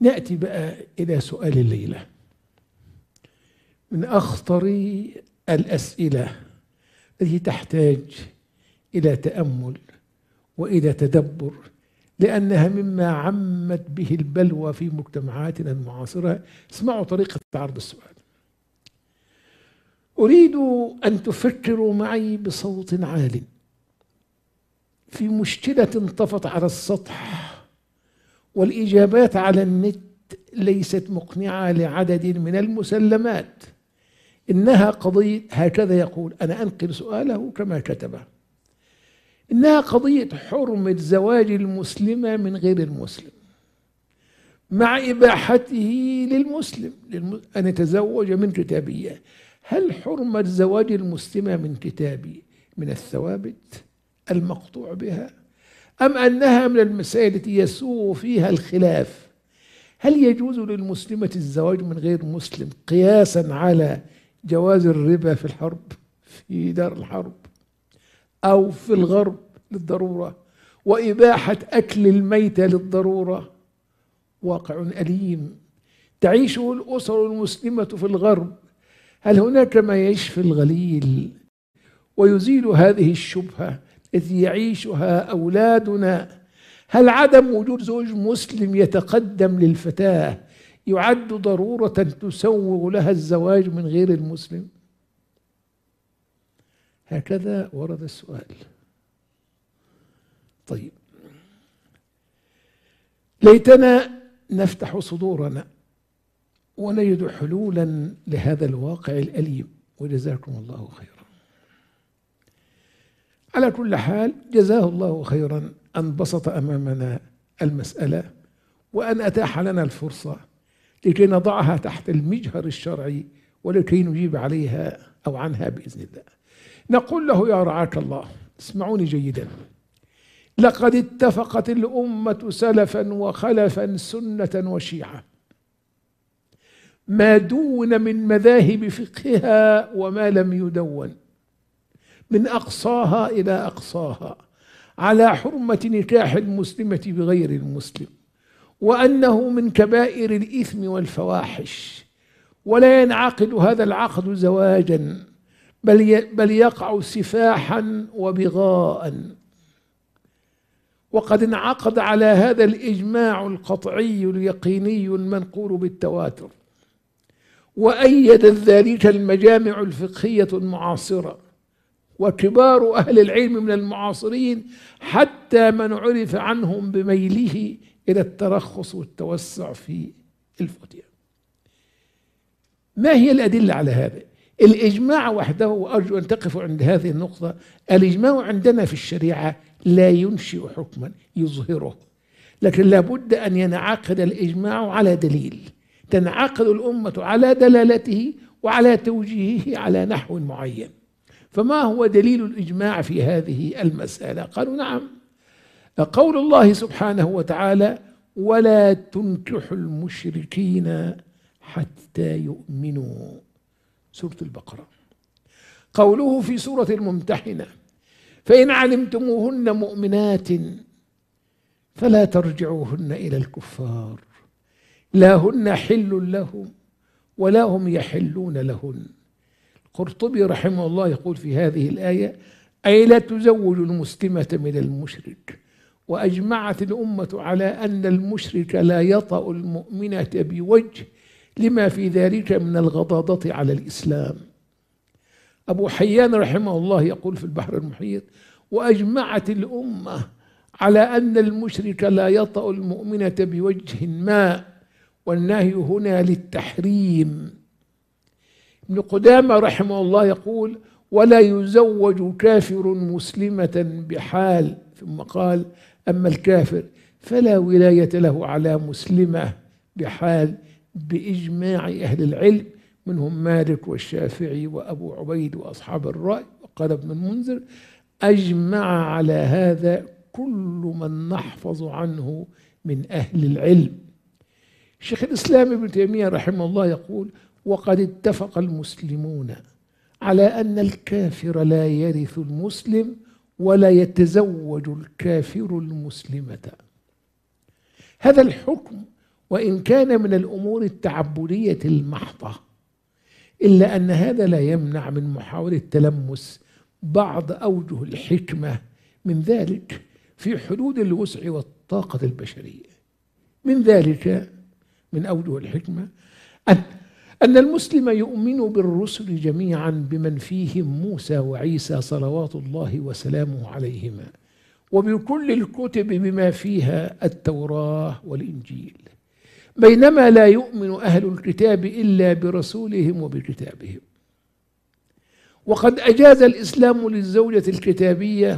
نأتي بقى إلى سؤال الليلة، من أخطر الأسئلة التي تحتاج إلى تأمل وإلى تدبر، لأنها مما عمت به البلوى في مجتمعاتنا المعاصرة. اسمعوا طريقة عرض السؤال. أريد أن تفكروا معي بصوت عال في مشكلة انطفت على السطح، والإجابات على النت ليست مقنعة لعدد من المسلمات. إنها قضية، هكذا يقول، أنا أنقل سؤاله كما كتبه، إنها قضية حرمة زواج المسلمة من غير المسلم، مع إباحته للمسلم أن يتزوج من كتابية. هل حرمة زواج المسلمة من كتابي من الثوابت المقطوع بها، أم أنها من المسائل التي يسوغ فيها الخلاف؟ هل يجوز للمسلمة الزواج من غير مسلم قياسا على جواز الربا في الحرب، في دار الحرب، أو في الغرب للضرورة، وإباحة أكل الميتة للضرورة؟ واقع أليم تعيشه الأسر المسلمة في الغرب. هل هناك ما يشفي الغليل ويزيل هذه الشبهة التي يعيشها أولادنا؟ هل عدم وجود زوج مسلم يتقدم للفتاة يعد ضرورة تسوغ لها الزواج من غير المسلم؟ هكذا ورد السؤال. طيب، ليتنا نفتح صدورنا ونجد حلولا لهذا الواقع الأليم، وجزاكم الله خيرا. على كل حال، جزاه الله خيرا أن بسط أمامنا المسألة وأن أتاح لنا الفرصة لكي نضعها تحت المجهر الشرعي ولكي نجيب عليها أو عنها بإذن الله. نقول له: يا رعاك الله، اسمعوني جيدا، لقد اتفقت الأمة سلفا وخلفا سنة وشيعة ما دون من مذاهب فقهها وما لم يدون، من أقصاها إلى أقصاها، على حرمة نكاح المسلمة بغير المسلم، وأنه من كبائر الإثم والفواحش، ولا ينعقد هذا العقد زواجا، بل يقع سفاحا وبغاء. وقد انعقد على هذا الإجماع القطعي اليقيني المنقول بالتواتر، وأيدت ذلك المجامع الفقهية المعاصرة وكبار أهل العلم من المعاصرين، حتى من عرف عنهم بميله إلى الترخص والتوسع في الفتيا. ما هي الأدلة على هذا؟ الإجماع وحده، وأرجو أن تقفوا عند هذه النقطة، الإجماع عندنا في الشريعة لا ينشئ حكما يظهره، لكن لابد أن ينعقد الإجماع على دليل، تنعقد الأمة على دلالته وعلى توجيهه على نحو معين. فما هو دليل الإجماع في هذه المسألة؟ قالوا: نعم، قول الله سبحانه وتعالى: ولا تنكحوا المشركين حتى يؤمنوا، سورة البقرة. قوله في سورة الممتحنة: فإن علمتموهن مؤمنات فلا ترجعوهن إلى الكفار، لا هن حل لهم ولا هم يحلون لهن. القرطبي رحمه الله يقول في هذه الآية: أي لا تزوج المسلمة من المشرك. وأجمعت الأمة على أن المشرك لا يطأ المؤمنة بوجه، لما في ذلك من الغضاضة على الإسلام. أبو حيان رحمه الله يقول في البحر المحيط: وأجمعت الأمة على أن المشرك لا يطأ المؤمنة بوجه ما، والنهي هنا للتحريم. ابن قدامة رحمه الله يقول: ولا يزوج كافر مسلمة بحال، ثم قال: أما الكافر فلا ولاية له على مسلمة بحال، بإجماع أهل العلم، منهم مالك والشافعي وأبو عبيد وأصحاب الرأي. وقال ابن المنذر: أجمع على هذا كل من نحفظ عنه من أهل العلم. شيخ الإسلام ابن تيمية رحمه الله يقول: وقد اتفق المسلمون على أن الكافر لا يرث المسلم ولا يتزوج الكافر المسلمة. هذا الحكم وإن كان من الأمور التعبدية المحضة، إلا أن هذا لا يمنع من محاولة تلمس بعض أوجه الحكمة من ذلك في حدود الوسع والطاقة البشرية. من ذلك من أوجه الحكمة أن المسلم يؤمن بالرسل جميعا بمن فيهم موسى وعيسى صلوات الله وسلامه عليهما، وبكل الكتب بما فيها التوراة والإنجيل، بينما لا يؤمن أهل الكتاب إلا برسولهم وبكتابهم. وقد أجاز الإسلام للزوجة الكتابية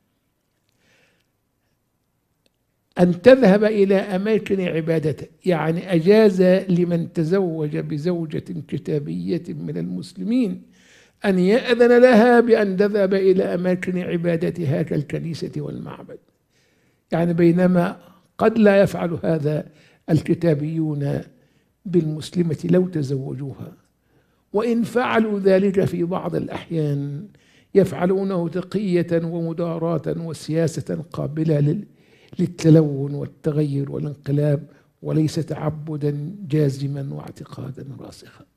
أن تذهب إلى أماكن عبادته، يعني أجاز لمن تزوج بزوجة كتابية من المسلمين أن يأذن لها بأن تذهب إلى أماكن عبادتها كالكنيسة والمعبد، يعني بينما قد لا يفعل هذا الكتابيون بالمسلمة لو تزوجوها، وإن فعلوا ذلك في بعض الأحيان يفعلونه تقية ومداراة وسياسة قابلة للتلون والتغير والانقلاب، وليس تعبدا جازما واعتقادا راسخا.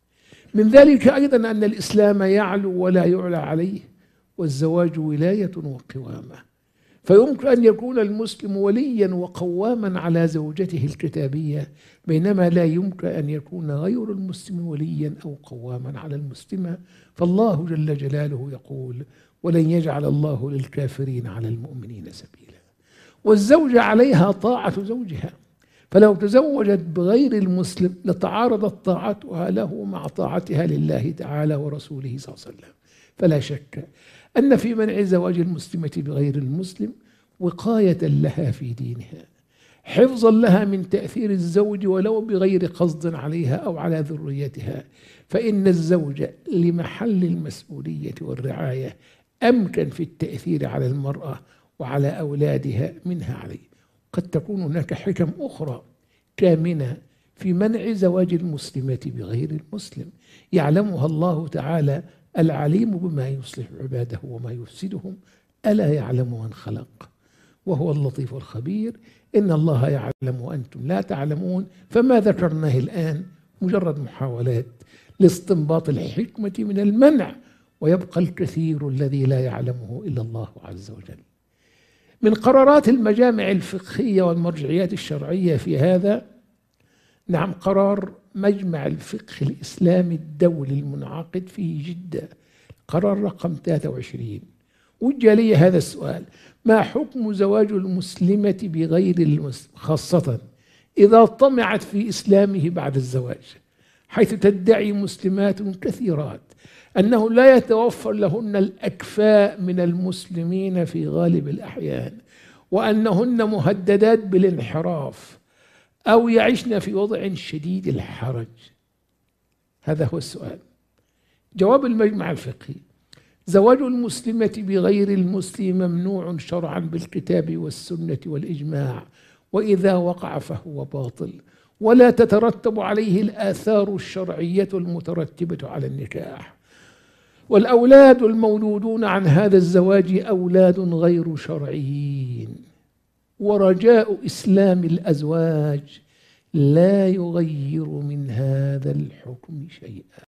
من ذلك أيضا أن الإسلام يعلو ولا يعلى عليه، والزواج ولاية وقوامة، فيمكن أن يكون المسلم وليا وقواما على زوجته الكتابية، بينما لا يمكن أن يكون غير المسلم وليا أو قواما على المسلمة. فالله جل جلاله يقول: ولن يجعل الله للكافرين على المؤمنين سبيلا. والزوجة عليها طاعة زوجها، فلو تزوجت بغير المسلم لتعارضت طاعتها له مع طاعتها لله تعالى ورسوله صلى الله عليه وسلم. فلا شك أن في منع زواج المسلمة بغير المسلم وقاية لها في دينها، حفظا لها من تأثير الزوج ولو بغير قصد عليها أو على ذريتها، فإن الزوج لمحل المسؤولية والرعاية أمكن في التأثير على المرأة وعلى أولادها منها عليه. قد تكون هناك حكم أخرى كامنة في منع زواج المسلمة بغير المسلم يعلمها الله تعالى العليم بما يصلح عباده وما يفسدهم، ألا يعلم من خلق وهو اللطيف الخبير. إن الله يعلم وأنتم لا تعلمون. فما ذكرناه الآن مجرد محاولات لاستنباط الحكمة من المنع، ويبقى الكثير الذي لا يعلمه إلا الله عز وجل. من قرارات المجامع الفقهية والمرجعيات الشرعية في هذا، نعم، قرار مجمع الفقه الإسلامي الدولي المنعقد في جدة، قرار رقم 23، وجه لي هذا السؤال: ما حكم زواج المسلمة بغير المسلم، خاصة إذا طمعت في إسلامه بعد الزواج، حيث تدعي مسلمات كثيرات أنه لا يتوفر لهن الأكفاء من المسلمين في غالب الأحيان، وأنهن مهددات بالانحراف أو يعيشن في وضع شديد الحرج. هذا هو السؤال. جواب المجمع الفقهي: زواج المسلمة بغير المسلم ممنوع شرعا بالكتاب والسنة والإجماع، وإذا وقع فهو باطل، ولا تترتب عليه الآثار الشرعية المترتبة على النكاح. والأولاد المولودون عن هذا الزواج أولاد غير شرعيين، ورجاء إسلام الأزواج لا يغير من هذا الحكم شيئا.